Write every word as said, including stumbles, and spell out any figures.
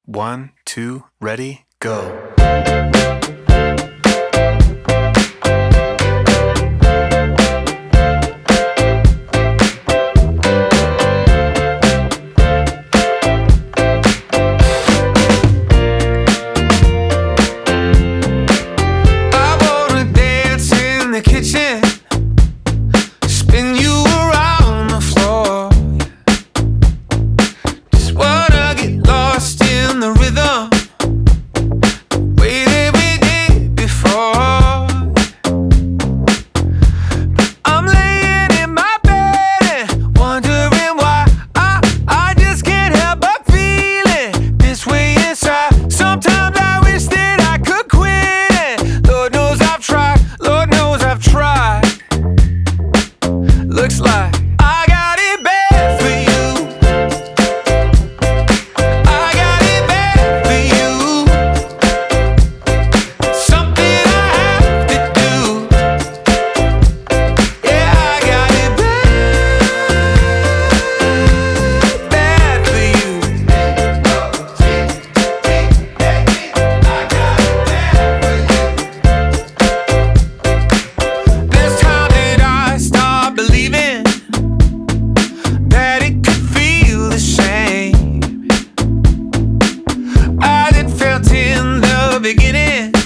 One, two, ready, go. Kitchen, spin you around the floor. Just wanna get lost in the rhythm, the way that we did before. But I'm laying in my bed and wondering why I, I just can't help but feeling this way inside. Sometimes I wish that I could quit it. Lord knows I've tried, Lord knows I've tried. Looks like I got it bad for you. I got it bad for you. Something I have to do. Yeah, I got it bad, bad for you. There's time that I start believing that it could feel the same as it felt in the beginning.